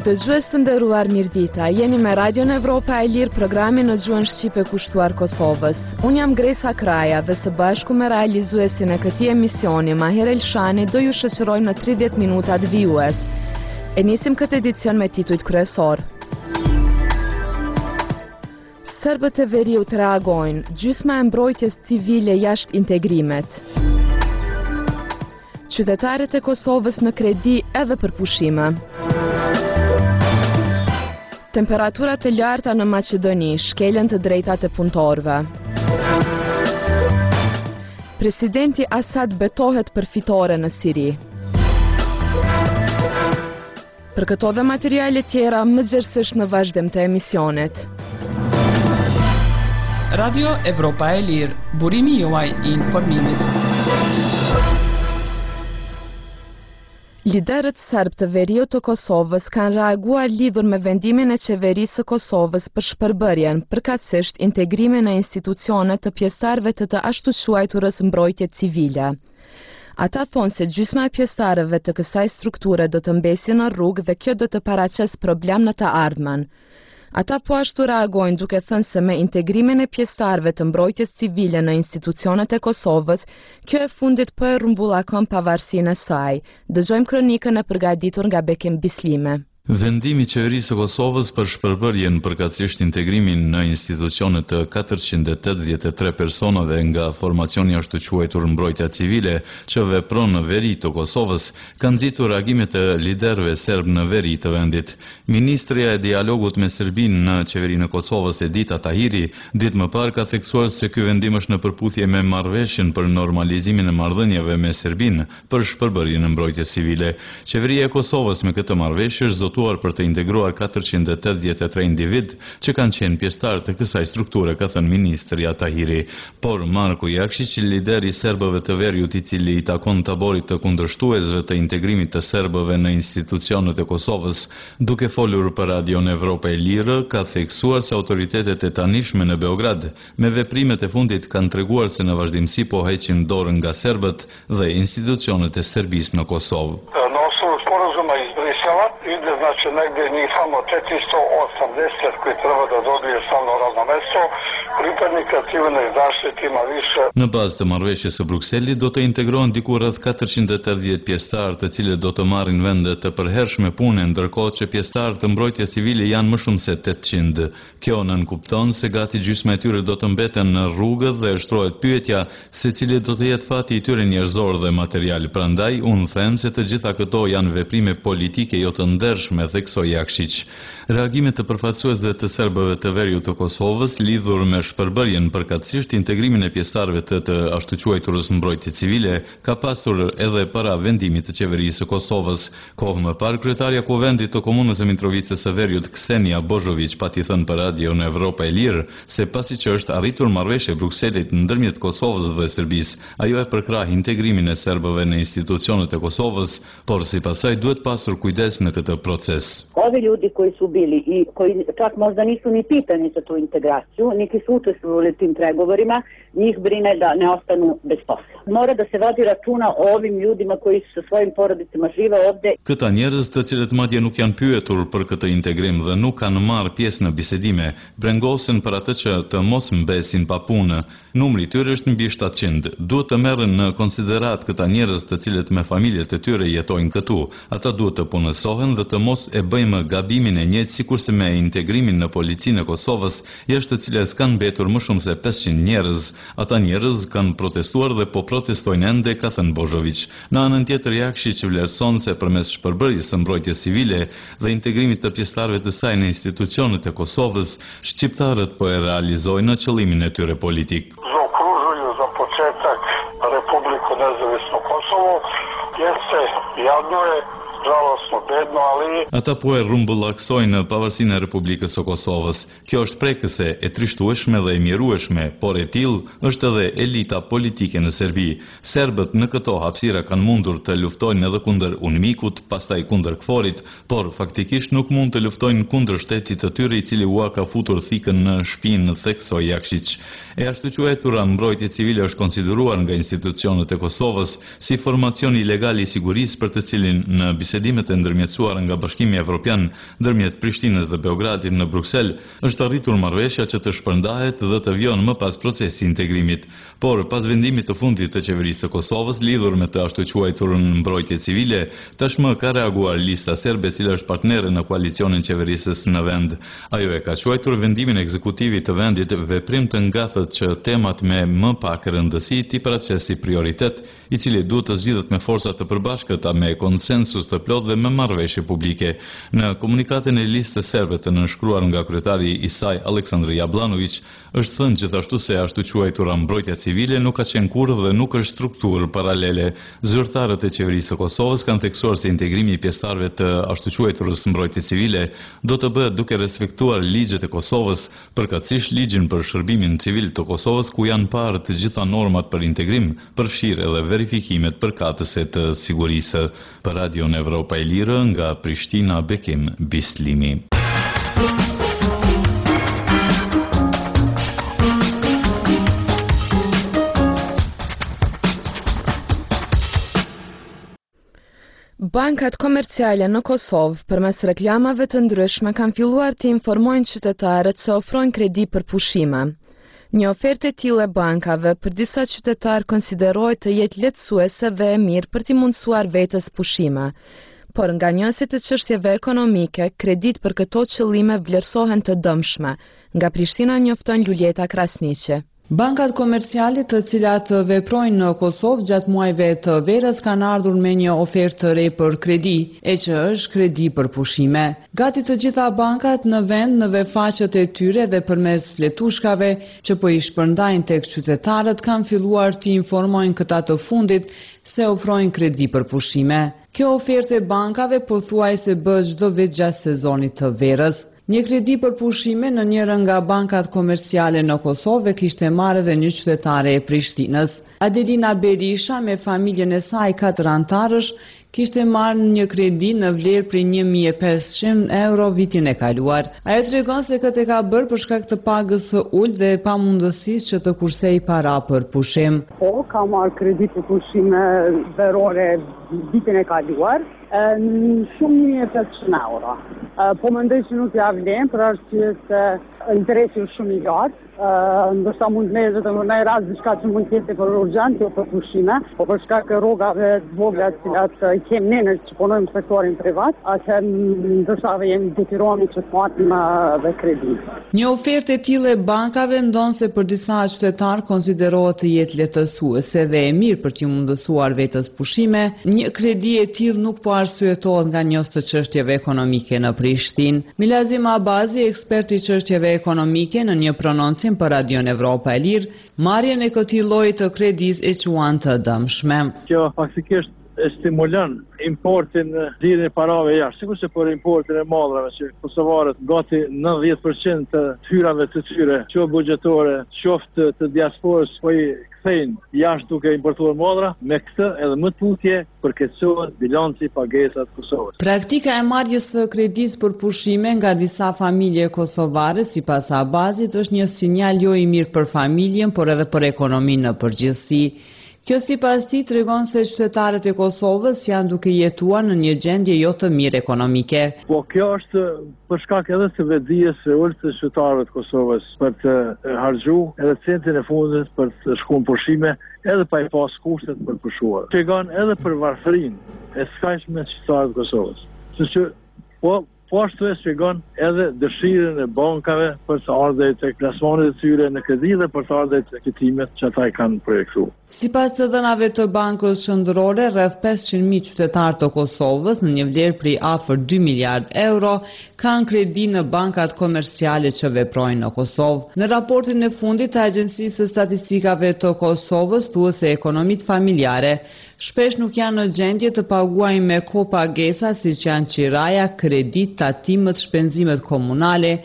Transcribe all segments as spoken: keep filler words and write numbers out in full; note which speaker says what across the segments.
Speaker 1: Dëgjues të nderuar, mirëdita. Jeni me Radion Evropa e Lirë, programin në gjuhën shqipe kushtuar Kosovës. Unë jam Gresa Kraja dhe së bashku me realizuesin e këtij emisioni, Maher Elshani, do ju shoqërojmë në tridhjetë minutat vijues. E nisim këtë edicion me titujt kryesor. Serbët e Veriut reagojnë, gjysma e mbrojtjes civile jashtë integrimet. Qytetarët e Kosovës në kredi edhe për pushime. Temperaturat e larta në Maqedoni shkelën të drejtat e punëtorëve. Presidenti Asad betohet për fitore në Siri. Për këto dhe materiale tjera, më gjerësisht në vazhdim të emisionit.
Speaker 2: Radio Evropa e Lirë, burimi juaj i informimit.
Speaker 1: Liderët serb të Veriut të Kosovës kanë reaguar lidhur me vendimin e qeverisë së Kosovës për shpërbërjen, përkatësisht integrimin e institucionet të pjesëtarëve të të ashtu quajturës mbrojtje civile. Ata thonë se gjysma e pjesëtarëve të kësaj strukture do të mbesin në rrugë dhe kjo do të paraqes problem në të ardhmen. Ata po ashtu reagojnë duke thënë se me integrimin e pjesëtarëve të mbrojtjes civile në institucionet e Kosovës, kjo e fundit po e rrumbullakon pavarësinë e saj. Dëgjojmë kronikën e përgatitur nga Bekim Bislime.
Speaker 3: Vendimi i qeverisë së Kosovës për shpërbërjen përkatësisht integrimin në institucionet të katërqind e tetëdhjetë e tre personave nga formacioni ashtu quajtur mbrojtja civile që vepron në veri të Kosovës ka nxitur reagimet e liderëve serb në veri të vendit. Ministrja e dialogut me Serbinë në qeverinë e Kosovës, Edita Tahiri, ditë më parë ka theksuar se ky vendim është në përputhje me marrëveshjen për normalizimin e marrëdhënieve me Serbinë për shpërbërjen e mbrojtjes civile. Qeveria e Kosovës me këtë marrëveshje është për të integruar katërqind e tetëdhjetë e tre individ që kanë qenë pjesëtar të kësaj strukture, ka thënë ministri Tahiri. Por Marko Jakšić, lideri i serbëve të Veriut, i cili i takon taborit të kundërshtuesve të integrimit të serbëve në institucionet e Kosovës, duke folur për Radion Evropa e Lirë, ka theksuar se autoritetet e tanishme në Beograd me veprimet e fundit kanë treguar se në vazhdimsi po heqin dorën nga serbët dhe institucionet e Serbisë në Kosovë.
Speaker 4: Ide znači negdje njih samo četiristo osamdeset koji treba da dobije stalno radno mesto, pripadnika civilne zaštite ima više.
Speaker 3: Në bazë të marrëveshjes së Brukselit do të integrohen diku rreth katërqind e tetëdhjetë pjesëtarë, të cilët do të marrin vende të përhershme pune, ndërkohë që pjesëtarë të mbrojtjes civile janë më shumë se tetëqind. Kjo nënkupton se gati gjysma e tyre do të mbeten në rrugë dhe shtrohet pyetja se cili do të jetë fati i tyre njerëzor dhe material. Prandaj unë them se të gjitha këto janë veprime politike jo të ndershme, theksoi Jakšić. Reagimet të përfaqësuesve të serbëve të Veriut të Kosovës lidhur me shpërbërjen përkatësisht integrimin e pjesëtarëve të të ashtu quajturës mbrojtje civile ka pasur edhe para vendimit të qeverisë së Kosovës. Kohë më parë, kryetaria e kuvendit të komunës së Mitrovicës së Veriut, Ksenia Bozhović, pati thënë për Radio në Evropa e Lirë se pasi që është arritur marrëveshje e Brukselit ndërmjet Kosovës dhe Serbisë, ajo e përkrah integrimin e serbëve në institucionet e Kosovës, por sipas saj duhet pasur kujdes në këtë proces.
Speaker 5: Ovi ljudi koji su bili i koji čak možda nisu ni pitani za tu integraciju, niti su učestvovali u tim pregovorima, njih brine da ne ostanu bez posla. Mora da se vodi računa o ovim ljudima koji sa svojim porodicama žive ovde.
Speaker 3: Këta njerëz të cilët madje nuk janë pyetur për këtë integrim dhe nuk kanë marrë pjesë në bisedime, brengosen për atë që të mos mbesin pa punë. Numri i tyre është mbi shtatëqind. Duhet të merren në konsiderat këta njerëz të cilët me familjet e tyre jetojnë këtu. Ata duhet të punësohen dhe të mos e bëjmë gabimin e njëjtë sikurse me integrimin në policinë e Kosovës, jashtë të cilës kanë mbetur më shumë se pesëqind njerëz. Ata njerëz kanë protestuar dhe po protestojnë ende, ka thënë Bozhović. Në anën tjetër, Jakšić vlerëson se përmes shpërbërjes së mbrojtjes civile dhe integrimit të pjesëtarëve të saj në institucionet e Kosovës, shqiptarët po e realizojnë qëllimin e tyre politik.
Speaker 4: Zaokružuju za početak Republiku Nezavisno Kosovo, jeste jadno je, žalostno, bedno, ali...
Speaker 3: Ata po e rrumbullaksojnë pavarësinë e Republikës së Kosovës. Kjo është prekëse, e trishtueshme dhe e mjerueshme, por e tillë është edhe elita politike në Serbi. Serbët në këto hapësira kanë mundur të luftojnë edhe kundër unmikut, pastaj kundër kforit, por faktikisht nuk mund të luftojnë kundër shtetit të tyre i cili ua ka futur thikën në shpinë, theksoi Jakšić. E ashtu quajtura mbrojtje civile është konsideruar nga institucionet e Kosovës si formacion ilegal i sigurisë për të cilin në bisedimet e ndërmjetësuara nga Bashkimi Evropian ndërmjet Prishtinës dhe Beogradit në Bruksel, është arritur marrëveshja që të shpërndahet dhe të vijojë më pas procesi i integrimit. Por pas vendimit të fundit të qeverisë së Kosovës lidhur me të ashtu quajturën mbrojtje civile, tashmë ka reaguar lista serbe e cila është partnere në koalicionin qeverisës në vend. Ajo e ka quajtur vendimin ekzekutivit të vendit veprim të ngathët që temat me më pak rëndësi t'i paraqes si prioritet, i cili duhet të zgjidhet me forca të përbashkëta me konsensus të plot dhe me marrëveshje publike. Në komunikatin e listës serbe të nënshkruar nga kryetari i saj Aleksandar Jablanović, është thënë gjithashtu se ashtu quajtura mbrojtja civile nuk ka qenë kurrë dhe nuk është strukturë paralele. Zyrtarët e qeverisë së Kosovës kanë theksuar se integrimi i pjesëtarëve të ashtu quajturës mbrojtje civile do të bëhet duke respektuar ligjet e Kosovës, përkatësisht ligjin për shërbimin civil të Kosovës, ku janë parë të gjitha normat për integrim, përfshirë edhe verifikimet përkatëse të sigurisë. Për Radion Evropa e Lirë nga Prishtina, Bekim Bislimi.
Speaker 1: Bankat komerciale në Kosovë përmes reklamave të ndryshme kanë filluar të informojnë qytetarët se ofrojnë kredi për pushime. Një ofertë e tillë e bankave për disa qytetarë konsiderohet të jetë lehtësuese dhe e mirë për t'i mundësuar vetes pushime. Por nga njësit e çështjeve ekonomike, kredit për këto qëllime vlerësohen të dëmshme. Nga Prishtina njofton Luljeta Krasniqi.
Speaker 6: Bankat komerciale të cilat veprojnë në Kosovë gjatë muajve të verës kanë ardhur me një ofertë të re për kredi, e që është kredi për pushime. Gati të gjitha bankat në vend në faqet e tyre dhe përmes fletushkave që po i shpërndajnë tek qytetarët kanë filluar të informojnë këta të fundit se ofrojnë kredi për pushime. Kjo ofertë e bankave pothuajse bëhet çdo vit gjatë sezonit të verës. Një kredi për pushime në njërën nga bankat komerciale në Kosovë kishte marrë dhe një qytetare e Prishtinës. Adelina Berisha me familjen e saj katër antarësh kishte marrë një kredi në vlerë për një mijë e pesëqind euro vitin e kaluar. Ajo tregon se këtë e ka bërë për shkak të pagës së ulët dhe pa mundësisë që të kursej para për pushim.
Speaker 5: Po, ka marrë kredi për pushime verore vitin e kaluar, në shumë një mijë e pesëqind euro. Po mendoj që nuk ja vlen për arsye se interesi është shumë i lartë. Ndoshta mund me dhe të në nëjë rast diçka që mund tjetë për urgjant, jo për pushime, po për shkak e rrogave të vogla të cilat i kem ne që punojmë në sektorin privat, atëherë ndoshta jemi detyruar që të marrim dhe kredi.
Speaker 6: Një ofertë e tillë e bankave ndonse për disa qytetarë konsiderohet të jetë lehtësuese dhe e mirë për t'i mundësuar vetes pushime. Një kredi e tillë nuk po arsyetohet nga njës të çështjeve ekonomike në Prishtinë. Milazim Abazi, ekspert i çështjeve ekonomike, në një prononcim për Radion Evropa e Lirë, marrjen e këtij lloji të kredis e quan të dëmshme.
Speaker 7: Kjo faktikisht e stimulon importin dhirën e parave jashtë, sikur se për importin e madrave që kosovarët gati nëntëdhjetë përqind të hyrave të tyre, qoftë buxhetore, qoftë të diasporës, po i kthejnë jashtë duke importuar madra, me këtë edhe më tutje përkeqësohet bilanci i pagesave të Kosovës.
Speaker 6: Praktika e marrjes së kredisë për pushime nga disa familje kosovare, sipas Abazit, është një sinjal jo i mirë për familjen, por edhe për ekonominë në përgjithësi. Kjo sipas tij tregon se qytetarët e Kosovës janë duke jetuar në një gjendje jo të mirë ekonomike.
Speaker 7: Po kjo është për shkak edhe të vetdijes së ulët të qytetarëve të Kosovës për të harxhuar edhe centin e fundit për të shkuar në pushime, edhe pa i pas kushtet për pushuar. Tregon edhe për varfërinë e skajshme të qytetarëve të Kosovës. Sepse po Po ashtu e shpjegon edhe dëshirën e bankave për të ardhur tek plasmanet e tyre në kredi dhe për të ardhur tek kujtimet që ata i kanë projektuar.
Speaker 6: Sipas të dhënave të Bankës Qendrore, rreth pesëqind mijë qytetarë të Kosovës në një vlerë prej afër dy miliard euro kanë kredi në bankat komerciale që veprojnë në Kosovë. Në raportin e fundit të Agjencisë së Statistikave të Kosovës thuhet se ekonomitë familjare shpesh nuk janë në gjendje të paguajnë me kohë pagesa siç janë qiraja, kredit, tatimet, shpenzimet komunale,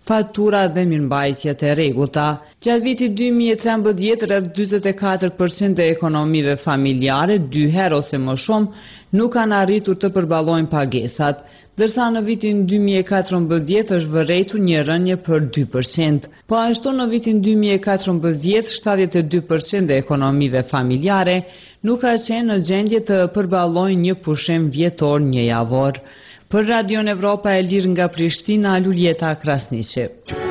Speaker 6: fatura dhe mirëmbajtje të rregullta. Gjatë vitit dy mijë e trembëdhjetë, rreth dyzet e katër përqind e ekonomive familjare, dy herë ose më shumë, nuk kanë arritur të përballojnë pagesat, ndërsa në vitin dy mijë e katërmbëdhjetë është vërejtur një rënje për dy përqind. Po ashtu në vitin dy mijë e katërmbëdhjetë, shtatëdhjetë e dy përqind e ekonomive familjare nuk ka qenë në gjendje të përballojnë një pushim vjetor një javor. Për Radion Evropa e Lirë nga Prishtina, Luljeta Krasniqi.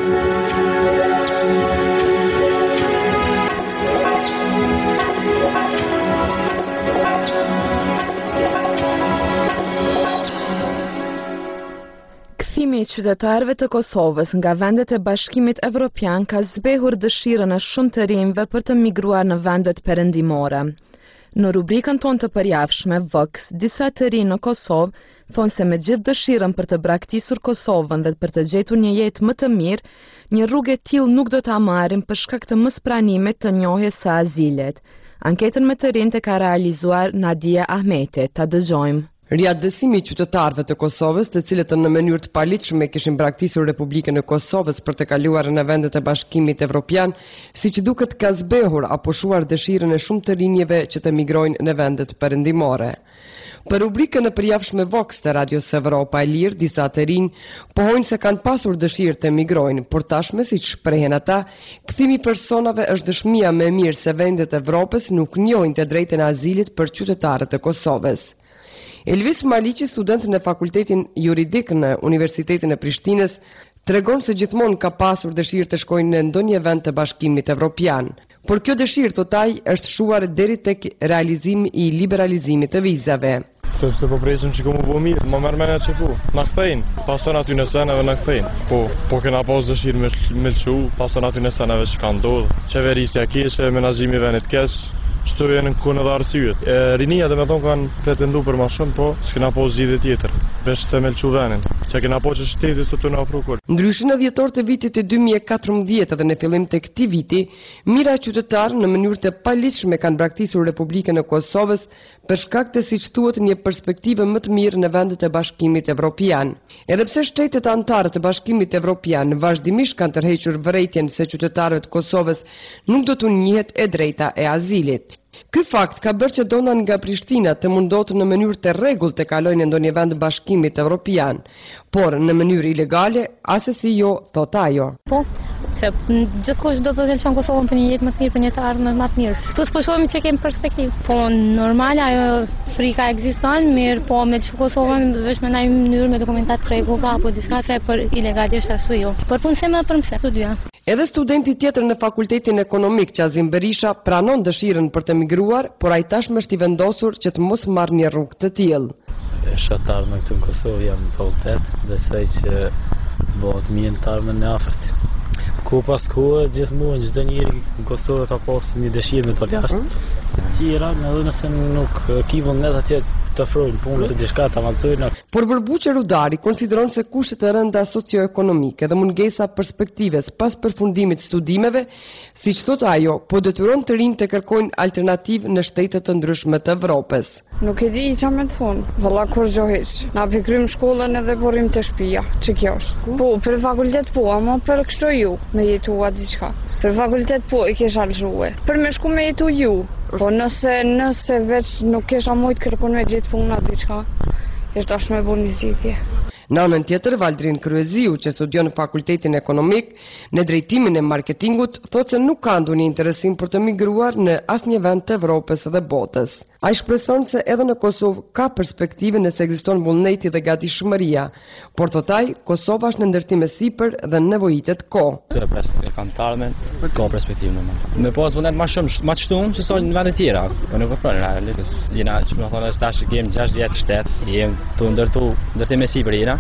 Speaker 1: Kthimi i qytetarëve të Kosovës nga vendet e Bashkimit Evropian ka zbehur dëshirën e shumë të rinjve për të migruar në vendet perëndimore. Në rubrikën tonë të përjavshme, Vox, disa të rinj në Kosovë thonë se me gjithë dëshirën për të braktisur Kosovën dhe për të gjetur një jetë më të mirë, një rrugë e tillë nuk do ta marrin për shkak të mospranimit të njohjes së azilit. Anketën me të rinjt e ka realizuar Nadia Ahmeti. Ta dëgjojmë.
Speaker 8: Riadësimi i qytetarëve të Kosovës, të cilët në mënyrë të paligjshme kishin braktisur Republikën e Kosovës për të kaluar në vendet e Bashkimit Evropian, siç duket ka zbehur apo shuar dëshirën e shumë të rinjve që të migrojnë në vendet perëndimore. Për rubrikën e përjavshme Vox të Radios Evropa e Lirë, disa të rinj pohojnë se kanë pasur dëshirë të migrojnë, por tashme, siç shprehen ata, kthimi i personave është dëshmia më e mirë se vendet e Evropës nuk njohin të drejtën e azilit për qytetarët e Kosovës. Elvis Maliqi, student në Fakultetin Juridik në Universitetin e Prishtinës, tregon se gjithmonë ka pasur dëshirë të shkojnë në ndonjë vend të Bashkimit Evropian. Por kjo dëshirë, thot ai, është shuar deri tek realizimi i liberalizimit të vizave.
Speaker 9: Sepse po presim që komu po mirë, më mërë mene që po. Në këthejnë, pasën aty në seneve në këthejnë. Po, po kena pas dëshirë me, me lëqu, pasën aty në seneve që ka ndodhë. Qeverisja keqe, menazhimi venit kesh, që të jenë në kone dhe arsyet. E, rinia dhe me thonë kanë pretendu për ma shumë, po s'kena po zgjidhje tjetër, veç se me lëqu venin, që kena po që shtetit së të në afru kërë.
Speaker 8: Ndryshe në dhjetor të vitit të dy mijë e katërmbëdhjetë dhe në fillim të këtij viti, mira qytetarë në mënyrë të paligjshme kanë braktisur Republikën e Kosovës për shkak të, siç thuhet, një perspektive më të mirë në vendet e Bashkimit Evropian. Edhe pse shtetet anëtare të Bashkimit Evropian vazhdimisht kanë tërhequr vërejtjen se qytetarët e Kosovës nuk do t'u njihet e drejta e azilit. Ky fakt ka bërë që donat nga Prishtina të mundohet në mënyrë të rregullt të kalojnë në ndonjë vend Bashkimit Evropian, por në mënyrë ilegale, asesi jo, thot ajo.
Speaker 10: Po, se gjithkush do të lëshon Kosovën për një jetë më të mirë, për një të ardhmë më të mirë. Këtu s'po shohim që kemi perspektivë. Po, normal ajo frika ekziston, mirë, po me lëshu Kosovën vetëm në një mënyrë me dokumentat të rregullta apo diçka, se për ilegalisht ashtu jo. Për punësim edhe për mësim, të dyja.
Speaker 8: Edhe studenti tjetër në Fakultetin Ekonomik, Qazim Berisha, pranon dëshirën për të migruar, por ai tashmë është i vendosur që të mos marrë një rrugë të tillë.
Speaker 11: Shatar në këtë në Kosovë jam në fakultet, besoj që bëhet mirë të armën në afërt. Ku pas kohë, gjithmonë çdo njeri në Kosovë ka pasur një dëshirë me të jashtë. Të tjera, edhe nëse nuk ki vullnet atje të ofrojnë punë të diçka të avancojnë.
Speaker 8: Por Bërbuqe Rudari konsideron se kushtet e rënda socioekonomike dhe mungesa perspektives pas përfundimit studimeve, siç thot ajo, po detyron të rinjtë të kërkojnë alternativë në shtete të ndryshme të Evropës.
Speaker 12: Nuk e di çfarë më të thonë, valla kur gjo hiç. Na pikrym shkollën edhe porrim të shtëpia. Ç'kjo kjo është? Po, për fakultet po, ama për kështu ju me jetua diçka. Për fakultet po i kesha lëshue. Për me shku me jetu ju. Po nëse nëse veç nuk kesha mujt kërkon me gjithë puna diçka, është dash me bën zgjidhje.
Speaker 8: Në anën tjetër, Valdrin Kryeziu, që studion në Fakultetin Ekonomik, në drejtimin e marketingut, thotë se nuk ka ndonjë interesim për të migruar në asnjë vend të Evropës dhe botës. Ai shpreson se edhe në Kosovë ka perspektive nëse ekziston vullneti dhe gatishmëria, por thot ai, Kosova është në ndërtim e sipër dhe nevojitet kohë.
Speaker 11: Të pres kantarmen, ka perspektivë normal. Me pas vullnet më shumë, më shtuam se sa në vende të tjera. Po nuk e pran realisht. Jena, që më thonë, tash kem gjashtë vjet shtet, jem të ndërtu ndërtim e sipër jena.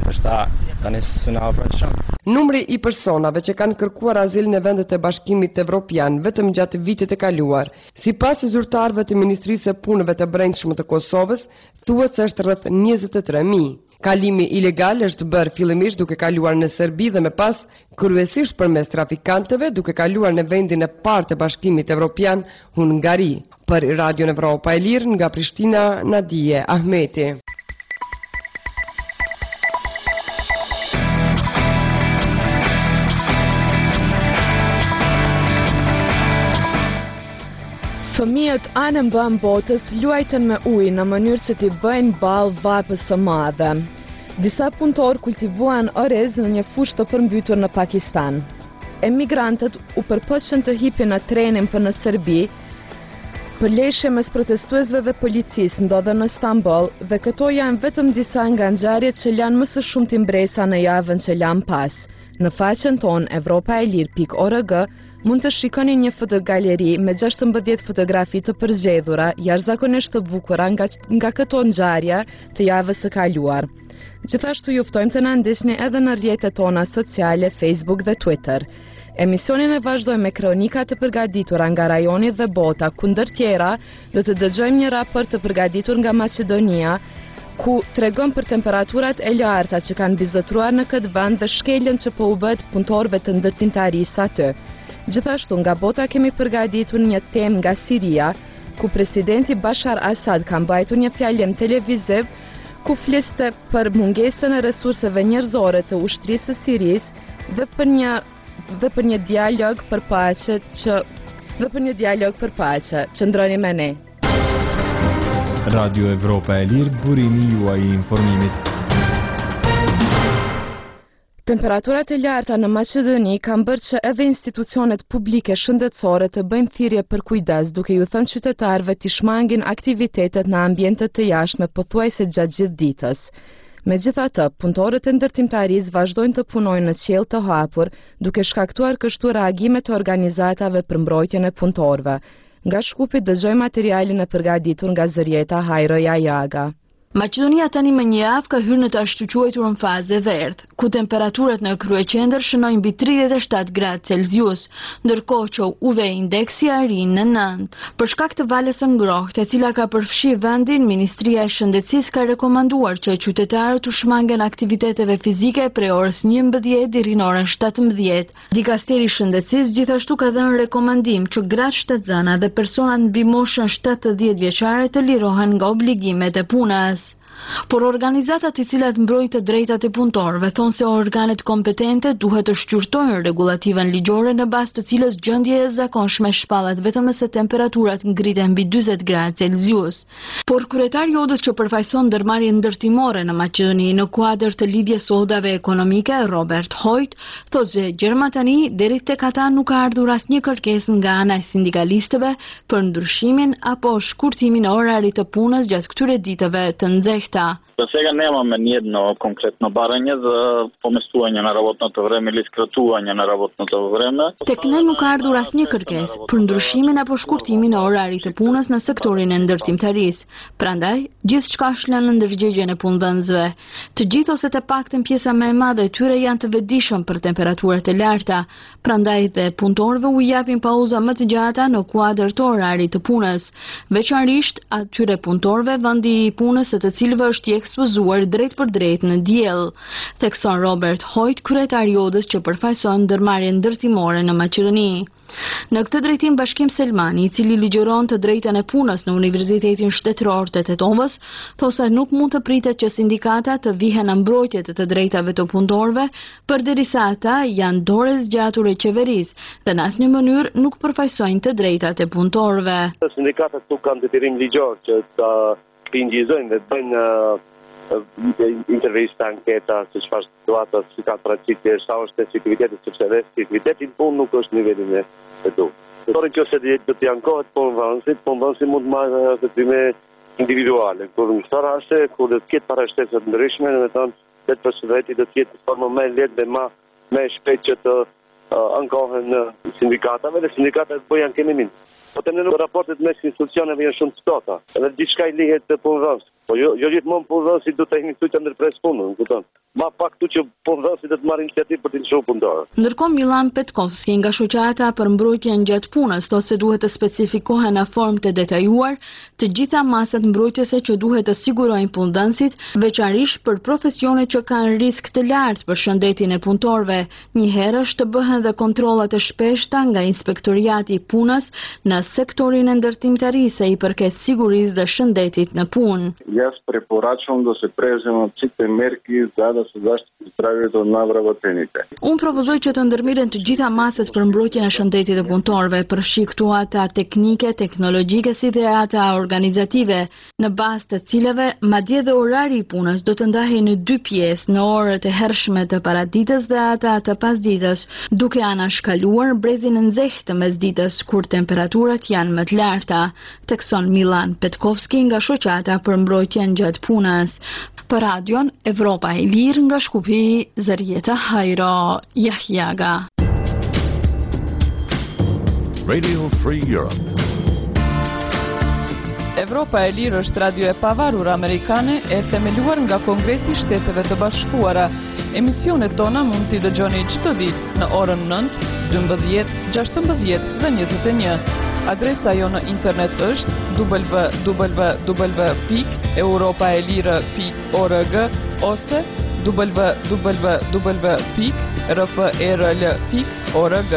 Speaker 8: Numri i personave që kanë kërkuar azil në vendet e Bashkimit Evropian vetëm gjatë vitit e kaluar, sipas zyrtarëve të Ministrisë së Punëve të Brendshme të Kosovës, thuhet se është rreth njëzet e tre mijë. Kalimi ilegal është bërë fillimisht duke kaluar në Serbi dhe më pas kryesisht përmes trafikantëve duke kaluar në vendin e parë të Bashkimit Evropian, Hungari. Për Radion Evropa e Lirë nga Prishtina, Nadia Ahmeti.
Speaker 1: Fëmijët anë mbën botës luajtën me ujë në mënyrë që t'i bëjnë ballë vapës së madhe. Disa punëtorë kultivuan orez në një fushë të përmbytur në Pakistan. Emigrantët u përpoqën të hipin në trenin për në Serbi, për leshje mes protestuesve dhe policisë ndodhen në Stamboll dhe këto janë vetëm disa nga ngjarjet që lanë më së shumti mbresa në javën që lanë pas. Në faqen tonë evropa e lirë pikë org mund të shikoni një fotogaleri me gjashtëmbëdhjetë fotografi të përzgjedhura, jashtëzakonisht të bukura nga, nga këto ngjarje të javës së kaluar. Gjithashtu ju ftojmë të na ndiqni edhe në rrjetet tona sociale, Facebook dhe Twitter. Emisionin e vazhdojmë me kronika të përgatitura nga rajoni dhe bota, ku ndër tjera do të dëgjojmë një raport të përgatitur nga Maqedonia, ku tregon për temperaturat e larta që kanë bizotruar në këtë vend dhe shkeljen që po u bëhet punëtorëve të ndërtimtarisë aty. Gjithashtu nga bota kemi përgatitur një temë nga Siria, ku presidenti Bashar Assad ka mbajtur një fjalim televiziv ku fliste për mungesën e resurseve njerëzore të ushtrisë së Sirisë dhe për një dhe për një dialog për paqe që dhe për një dialog për paqe. Qëndroni me ne.
Speaker 13: Radio Evropa e Lirë, burimi juaj i informimit.
Speaker 1: Temperaturat e larta në Maqedoni kanë bërë që edhe institucionet publike shëndetësore të bëjnë thirrje për kujdes, duke ju thënë qytetarëve të shmangin aktivitetet në ambiente të jashtme pothuajse gjatë gjithë ditës. Megjithatë, punëtorët e ndërtimtarisë vazhdojnë të punojnë në qiell të hapur, duke shkaktuar kështu reagime të organizatave për mbrojtjen e punëtorëve. Nga Shkupi dëgjojmë materialin e përgatitur nga zërieta Hajro Jajaga.
Speaker 14: Maqedonia tani më një javë ka hyrë në të ashtu quajturën fazë e verdhë, ku temperaturat në kryeqendër shënojnë mbi tridhjetë e shtatë gradë Celsius, ndërkohë që U V indeksi arrin në nëntë. Për shkak të valës së ngrohtë, e cila ka përfshirë vendin, Ministria e Shëndetësisë ka rekomanduar që qytetarët u shmangen aktiviteteve fizike prej orës njëmbëdhjetë deri në orën shtatëmbëdhjetë. Dikasteri i Shëndetësisë gjithashtu ka dhënë rekomandim që gratë shtatzana dhe personat mbi moshën shtatëdhjetë vjeçare të lirohen nga obligimet e punës. Por organizatat i cilat mbrojnë të drejtat e punëtorëve thonë se organet kompetente duhet të shqyrtojnë regulativën ligjore në bazë të cilës gjendja e zakonshme shpallet vetëm nëse temperaturat ngriten mbi dyzet gradë Celsius. Por kryetari i Odës që përfaqëson ndërmarrjen ndërtimore në Maqedoni në kuadër të lidhjes së odave ekonomike, Robert Hoyt, thotë se Gjerma tani deri tek ata nuk ka ardhur asnjë kërkesë nga ana e sindikalistëve për ndryshimin apo shkurtimin e orarit të punës gjatë këtyre ditëve të nxehta.
Speaker 15: За сега нямаме ни едно конкретно барање за поместување на работното време или скратување на работното време.
Speaker 14: Tek ne nuk ka ardhur asnjë kërkesë për ndryshimin apo shkurtimin e orarit të punës në sektorin e ndërtimtarisë. Prandaj, gjithçka është lënë në ndërgjegjen e punëdhënësve. Të gjithë ose të paktën pjesa më e madhe e tyre janë të vetëdijshëm për temperaturat e larta. Prandaj dhe punëtorëve u japin pauza më të gjata në kuadër të orarit të punës. Veçanërisht atyre punëtorëve vendi i punës së të cilëve është i ekspozuar drejt për drejt në diell, thekson Robert Hoyt, kryetari i Odës që përfaqëson ndërmarrjen ndërtimore në Maqedoni. Në këtë drejtim Bashkim Selmani, i cili ligjëron të drejtën e punës në Universitetin Shtetëror të Tetovës, thotë se nuk mund të pritet që sindikatat të vihen në mbrojtje të të drejtave të punëtorëve, përderisa ata janë dorë e zgjatur e qeverisë dhe në asnjë mënyrë nuk përfaqësojnë të drejtat e punëtorëve.
Speaker 16: Sindikatat nuk kanë detyrim ligjor që të pingjizojnë dhe të bëjnë intervista, anketa, se çfarë situata si ka praktike, sa është efektiviteti, sepse dhe efektiviteti në punë nuk është nivelin e duhur. Por nëse do të ankohet punëdhënësit, punëdhënësi mund të marrë veprime individuale. Kur në këtë rast, kur do të ketë parashtesë të ndryshme, do të thonë vetë personeli do të jetë në formë më lehtë dhe më më shpejt që të ankohen sindikatave dhe sindikatat bëjnë anketimin. Po të në raportet mes institucioneve janë shumë të ftohta, edhe diçka i lihet të punëdhënësit. Po jo, jo gjithmonë punëdhënësi do të iniciojë të ndërpres punën, kupton? Ma pak tu që punëdhënësi do të marrë iniciativë për të lëshuar punëtorët.
Speaker 14: Ndërkohë Milan Petkovski nga shoqata për mbrojtjen gjatë punës thotë se duhet të specifikohen në formë të detajuar të gjitha masat mbrojtëse që duhet të sigurojnë punëdhënësit, veçanërisht për profesionet që kanë risk të lartë për shëndetin e punëtorëve. Një herë është të bëhen dhe kontrollat e shpeshta nga Inspektoriati i Punës në sektorin e ndërtimtarisë i përket sigurisë dhe shëndetit në punë.
Speaker 17: Јас препорачувам да се преземат сите мерки за да
Speaker 16: së zaštitës të navravotënite.
Speaker 14: Unë propozoj që të ndërmiren të gjitha maset për mbrojtjen e shëndetit të punëtorëve, përfshi këtu ata teknike, teknologjike si dhe ata organizative, në bazë të cilave madje dhe orari i punës do të ndahej në dy pjesë, në orët e hershme të paraditës dhe ata të pasditës, duke anashkaluar brezin e nxehtë të mesditës kur temperaturat janë më të larta, thekson Milan Petkovski nga shoqata për mbrojtjen gjatë punës. Për radion Evropa e Lirë nga Shkupi, Zërjeta Hajro, Jahjaga.
Speaker 17: Radio Free Europe.
Speaker 2: Evropa e Lirë është radio e pavarur amerikane e themeluar nga Kongresi i Shteteve të Bashkuara. Emisionet tona mund t'i dëgjoni çdo ditë në orën nëntë, dymbëdhjetë, gjashtëmbëdhjetë dhe njëzet e një. Adresa jo në internet është w w w pikë europaelire pikë org ose w w w pikë r f e r l pikë org.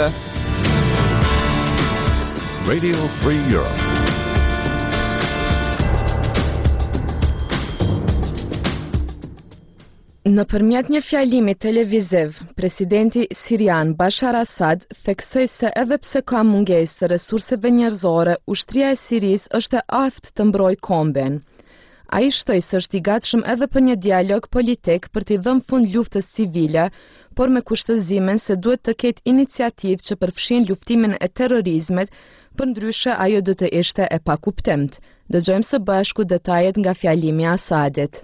Speaker 17: Radio Free Europe.
Speaker 1: Në përmjet një fjalimi televiziv, presidenti sirian Bashar Assad theksoi se edhe pse ka mungesë të resurseve njerëzore, ushtria e Sirisë është e aftë të mbrojë kombin. Ai shtoi se është i gatshëm edhe për një dialog politik për t'i dhënë fund luftës civile, por me kushtëzimin se duhet të ketë iniciativë që përfshin luftimin e terrorizmit, përndryshe ajo do të ishte e pakuptimt. Dëgjojmë së bashku detajet nga fjalimi i Assadit.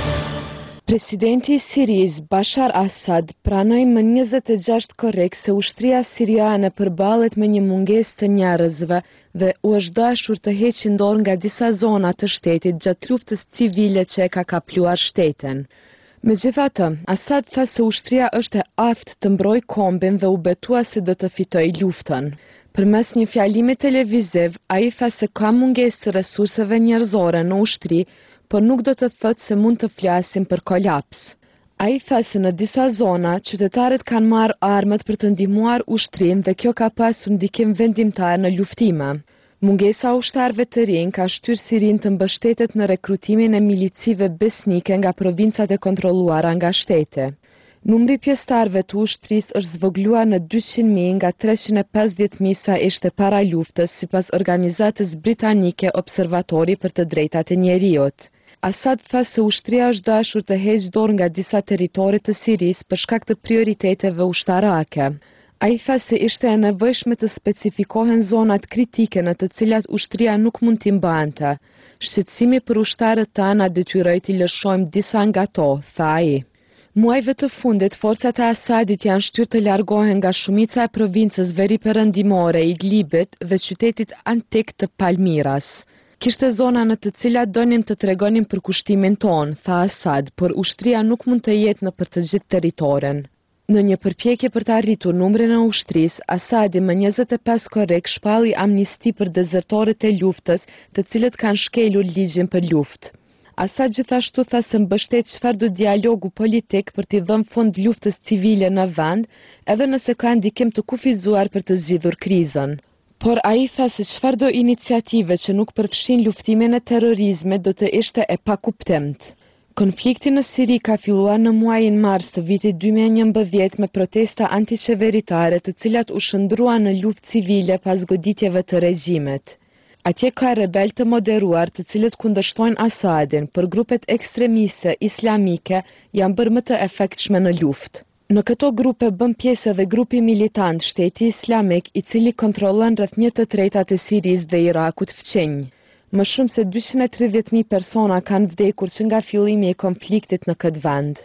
Speaker 1: Presidenti i Sirisë Bashar Assad pranoi më njëzet e gjashtë korrekt se ushtria siriane përballet me një mungesë të njerëzve dhe u është dashur të heqë dorë nga disa zona të shtetit gjatë luftës civile që e ka kapluar shtetin. Megjithatë, Assad tha se ushtria është e aftë të mbrojë kombin dhe u betua se do të fitojë luftën. Përmes një fjalimi televiziv, ai tha se ka mungesë të resurseve njerëzore në ushtri, por nuk do të thotë se mund të flasim për kolaps. Ai tha se në disa zona, qytetarët kanë marrë armët për të ndihmuar ushtrin dhe kjo ka pasur ndikim vendimtar në luftime. Mungesa ushtarëve të rinj ka shtyrë Sirin të mbështetet në rekrutimin e milicive besnike nga provincat e kontrolluara nga shteti. Numri pjesëtarëve të ushtrisë është zvogluar në dyqind mijë nga treqind e pesëdhjetë mijë sa ishte para luftës, sipas organizatës britanike Observatori për të Drejtat e Njeriut. Assad tha se ushtria është dashur të heqë dorë nga disa teritorit të Sirisë për shkak të prioriteteve ushtarake. Ai tha se ishte e nevojshme të specifikohen zonat kritike në të cilat ushtria nuk mund t'i mbante. Shqetësimi për ushtarët tanë detyroi t'i lëshojmë disa nga to, tha ai. Muajve të fundit, forcat e Assadit janë shtyrë të largohen nga shumica e provincës veriperëndimore i Idlibit dhe qytetit antik të Palmiras. Kishte zona në të cilat donim të tregonim për kushtimin ton, tha Assad, por ushtria nuk mund të jetë në për të gjithë teritorin. Në një përpjekje për të arritur numrin e ushtrisë, Assadi më njëzet e pesë korrekt shpalli amnisti për dezertorët e luftës, të cilët kanë shkelur ligjin për luftë. Assad gjithashtu tha se mbështet çfarëdo dialogu politik për t'i dhënë fund luftës civile në vend, edhe nëse ka ndikim të kufizuar për të zgjidhur krizën. Por ai tha se çfarëdo iniciative që nuk përfshin luftimin e terrorizmit do të ishte e pakuptimt. Konflikti në Siri ka filluar në muajin mars të vitit dy mijë e njëmbëdhjetë me protesta antiqeveritare të cilat u shndruan në luftë civile pas goditjeve të regjimit. Atje ka rebel të moderuar të cilët kundërshtojnë Assadin, por grupet ekstremiste islamike janë bërë më të efektshme në luftë. Në këto grupe bën pjesë edhe grupi militant Shteti Islamik, i cili kontrollon rreth një të tretat e Sirisë dhe Irakut fqinj. Më shumë se dyqind e tridhjetë mijë persona kanë vdekur që nga fillimi i konfliktit në këtë vend.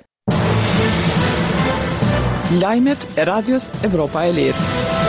Speaker 2: Lajmet e radios Evropa e Lirë.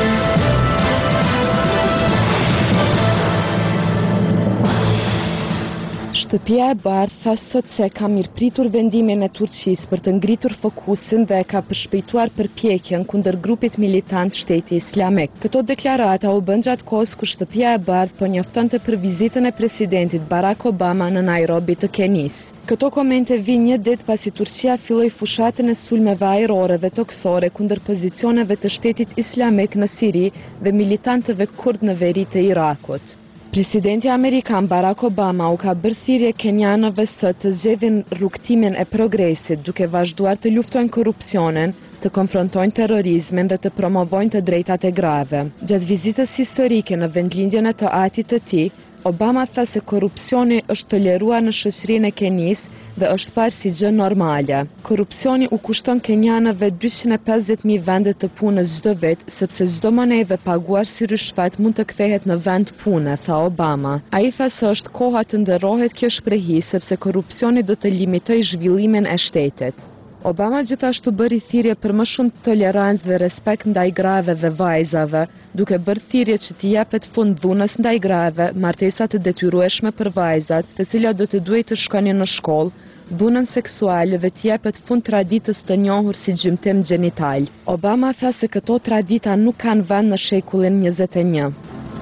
Speaker 1: Shtëpia e Bardhë tha sot se ka mirëpritur vendimin e Turqisë për të ngritur fokusin dhe ka përshpejtuar përpjekjen kundër grupit militant Shteti Islamik. Këto deklarata u bën gjatë kohës kur Shtëpia e Bardhë po njoftonte për vizitën e presidentit Barack Obama në Nairobi të Kenisë. Këto komente vijnë një ditë pasi Turqia filloi fushatën e sulmeve ajrore dhe toksore kundër pozicioneve të Shtetit Islamik në Siri dhe militantëve kurd në veri të Irakut. Presidenti Amerikan Barack Obama u ka bërë thirrje kenjanëve sot të zgjedhin rrugtimin e progresit duke vazhduar të luftojnë korrupsionin, të konfrontojnë terrorizmin dhe të promovojnë të drejtat e grave. Gjatë vizitës historike në vendlindjen e të atit të tij, Obama tha se korrupsioni është toleruar në shoqërinë e Kenisë dhe është parë si gjë normale. Korrupsioni u kushton kenjanëve dyqind e pesëdhjetë mijë vende të punës çdo vit, sepse çdo monedhë paguar si rishfat mund të kthehet në vend pune, tha Obama. Ai tha se është koha të ndërrohet kjo shprehi sepse korrupsioni do të limitojë zhvillimin e shtetit. Obama gjithashtu bëri thirrje për më shumë tolerancë dhe respekt ndaj grave dhe vajzave, duke bërë thirrje që t'i jepet fund dhunës ndaj grave, martesa të detyrueshme për vajzat, të cilat do të duhej të shkonin në shkollë, dhunën seksuale dhe t'i jepet fund traditës të njohur si gjymtim gjenital. Obama tha se këto tradita nuk kanë vend në shekullin njëzet e një.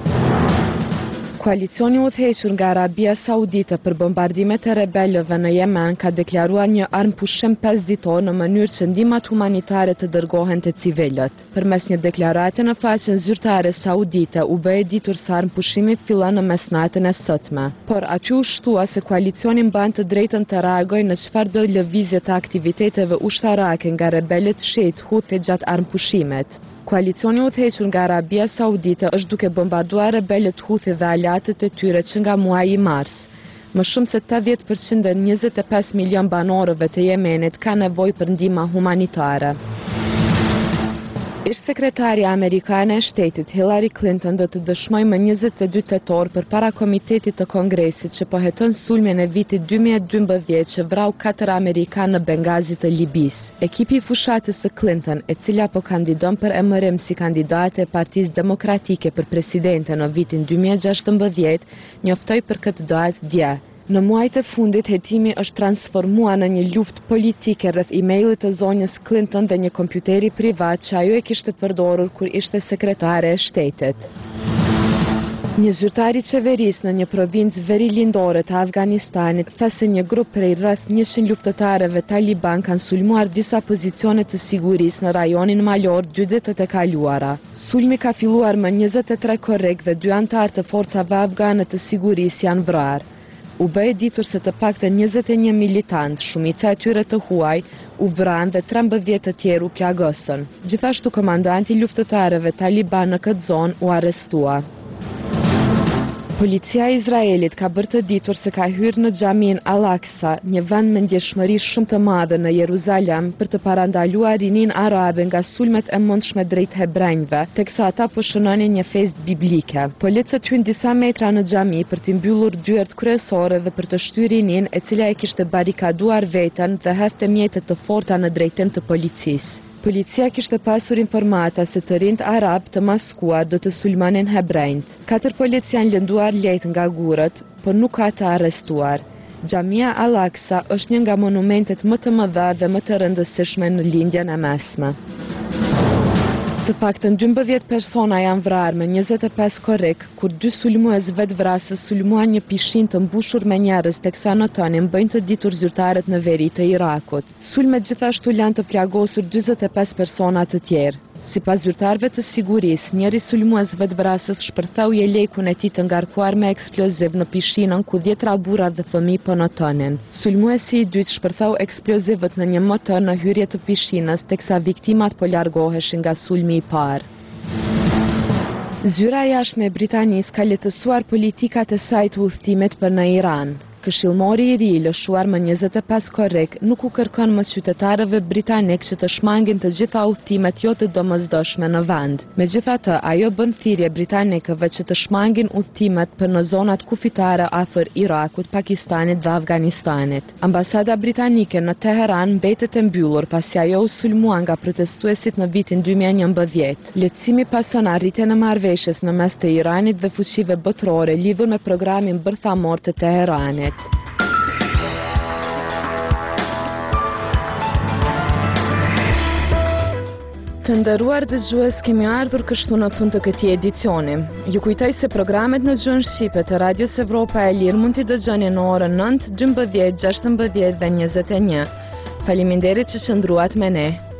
Speaker 1: Koalicioni udhëhequr nga Arabia Saudite për bombardimet e rebelëve në Yemen ka deklaruar një armpushim pesë ditor në mënyrë që ndihmat humanitare të dërgohen te civilët. Përmes një deklarate në faqen zyrtare saudite u bë e ditur se armpushimi fillon në mesnatën e sotme. Por aty u shtua se koalicioni mban të drejtën të reagojë në çfarëdo lëvizje të aktiviteteve ushtarake nga rebelët shiit Houthi gjatë armpushimit. Koalicioni udhëhequr nga Arabia Saudite është duke bombarduar rebelët Houthi dhe aleatët e tyre që nga muaji mars. Më shumë se tetëdhjetë përqind e njëzet e pesë milion banorëve të Yemenit ka nevojë për ndihmë humanitare. Ish sekretarja amerikane e shtetit Hillary Clinton do të dëshmojë më njëzet e dy tetor përpara Komitetit të Kongresit që po heton sulmin e vitit dy mijë e dymbëdhjetë që vrau katër amerikanë në Bengazi të Libisë. Ekipi i fushatës së Clinton, e cila po kandidon për emërim si kandidate e Partisë Demokratike për presidente në vitin dy mijë e gjashtëmbëdhjetë, njoftoi për këtë datë dje. Në muajt e fundit hetimi është transformuar në një luftë politike rreth emailit të zonjës Clinton dhe një kompjuteri privat që ajo e kishte përdorur kur ishte sekretare e shtetit. Një zyrtar i qeverisë në një provincë verilindore të Afganistanit tha se një grup prej rreth njëqind luftëtarëve taliban kanë sulmuar disa pozicione të sigurisë në rajonin malor dy ditët e kaluara. Sulmi ka filluar më njëzet e tre korrik dhe dy anëtar të forcave afgane të sigurisë janë vrarë. U bë e ditur se të paktën njëzet e një militant, shumica e tyre të huaj, u vranë dhe trembëdhjetë të tjerë u plagosën. Gjithashtu komandanti i luftëtarëve taliban në këtë zonë u arrestua. Policia e Izraelit ka bërë të ditur se ka hyrë në xhamin Al-Aqsa, një vend me ndjeshmëri shumë të madhe në Jeruzalem, për të parandaluar rinin arabe nga sulmet e mundshme drejt hebrejve, teksa ata po shënonin një festë biblike. Policët hyn disa metra në xhami për të mbyllur dyert kryesore dhe për të shtyrë rinin, e cila e kishte barikaduar veten dhe hedhte mjete të forta në drejtim të policisë. Policia kishte pasur informata se të rinjt arab të maskuar do të sulmonin hebrejt. Katër policia janë lënduar lehtë nga gurët, por nuk ka të arrestuar. Xhamia Al-Aqsa është një nga monumentet më të mëdha dhe më të rëndësishme në lindjen e mesme. Të paktën dymbëdhjetë persona janë vrarë me njëzet e pesë korrik, kur dy sulmues vetvrasës sulmuan një pishinë të mbushur me njerëz teksa notonin bëjnë të ditur zyrtarët në veri të Irakut. Sulmet gjithashtu lanë të plagosur dyzet e pesë persona të tjerë. Sipas zyrtarëve të sigurisë, njëri sulmues vetvrasës shpërthau jelekun e tij të ngarkuar me eksploziv në pishinën ku dhjetra burra dhe fëmijë po notonin. Sulmuesi i dytë shpërthau eksplozivët në një motor në hyrje të pishinës, teksa viktimat po largoheshin nga sulmi i parë. Zyra e jashtme e Britanisë ka letësuar politikat e saj të udhëtimit për në Iran. Këshillmori i ri i lëshuar më njëzet e pesë korrik nuk u kërkon më qytetarëve britanik që të shmangin të gjitha udhëtimet jo të domosdoshme në vend. Megjithatë, ajo bën thirrje britanikëve që të shmangin udhëtimet për në zonat kufitare afër Irakut, Pakistanit dhe Afganistanit. Ambasada britanike në Teheran mbetet e mbyllur pasi ajo u sulmua nga protestuesit në vitin dy mijë e njëmbëdhjetë. Lehtësimi pason arritjen e marrëveshjes në mes të Iranit dhe fuqive botërore lidhur me programin bërthamor të Teheranit. Të nderuar dëgjues, kemi ardhur kështu në fund të këtij edicioni. Ju kujtoj se programet në gjuhën shqipe të Radios Evropa e Lirë mund t'i dëgjoni në orën nëntë, dymbëdhjetë, gjashtëmbëdhjetë dhe njëzet e një. Faleminderit që qëndruat me ne.